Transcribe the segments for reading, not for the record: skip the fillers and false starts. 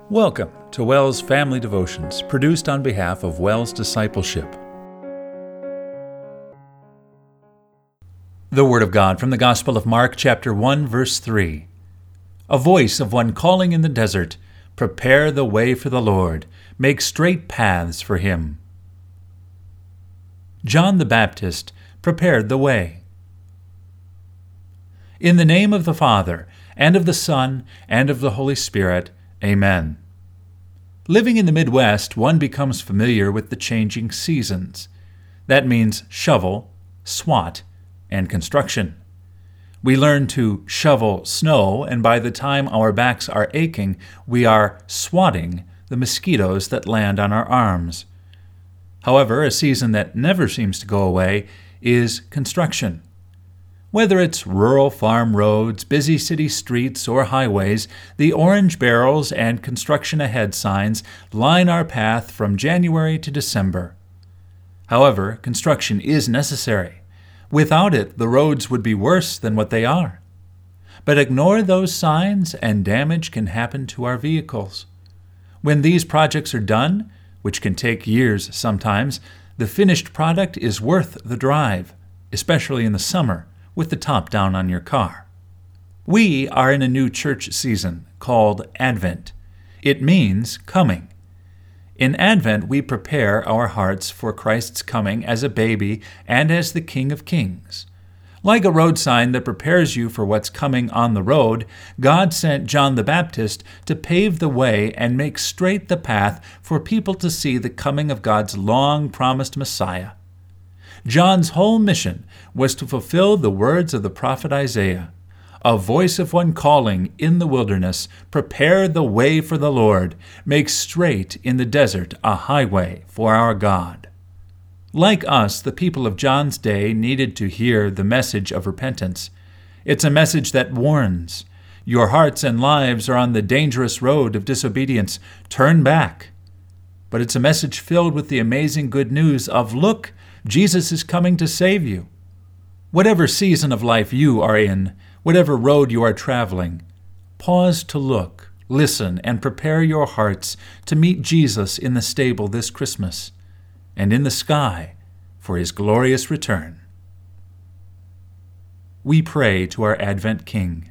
Welcome to WELS Family Devotions, produced on behalf of WELS Discipleship. The Word of God from the Gospel of Mark, chapter 1, verse 3. A voice of one calling in the desert, "Prepare the way for the Lord, make straight paths for him." John the Baptist prepared the way. In the name of the Father, and of the Son, and of the Holy Spirit, Amen. Living in the Midwest, one becomes familiar with the changing seasons. That means shovel, swat, and construction. We learn to shovel snow, and by the time our backs are aching, we are swatting the mosquitoes that land on our arms. However, a season that never seems to go away is construction. Whether it's rural farm roads, busy city streets, or highways, the orange barrels and construction ahead signs line our path from January to December. However, construction is necessary. Without it, the roads would be worse than what they are. But ignore those signs and damage can happen to our vehicles. When these projects are done, which can take years sometimes, the finished product is worth the drive, especially in the summer, with the top down on your car. We are in a new church season called Advent. It means coming. In Advent, we prepare our hearts for Christ's coming as a baby and as the King of Kings. Like a road sign that prepares you for what's coming on the road, God sent John the Baptist to pave the way and make straight the path for people to see the coming of God's long-promised Messiah. John's whole mission was to fulfill the words of the prophet Isaiah. A voice of one calling in the wilderness, "Prepare the way for the Lord, make straight in the desert a highway for our God." Like us, the people of John's day needed to hear the message of repentance. It's a message that warns. Your hearts and lives are on the dangerous road of disobedience. Turn back. But it's a message filled with the amazing good news of, look, Jesus is coming to save you. Whatever season of life you are in, whatever road you are traveling, pause to look, listen, and prepare your hearts to meet Jesus in the stable this Christmas and in the sky for his glorious return. We pray to our Advent King.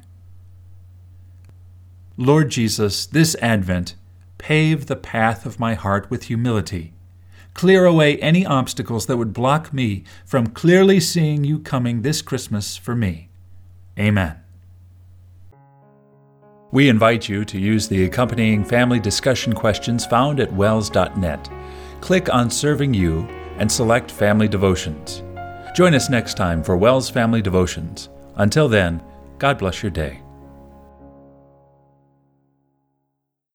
Lord Jesus, this Advent, pave the path of my heart with humility. Clear away any obstacles that would block me from clearly seeing you coming this Christmas for me. Amen. We invite you to use the accompanying family discussion questions found at wels.net. Click on Serving You and select Family Devotions. Join us next time for WELS Family Devotions. Until then, God bless your day.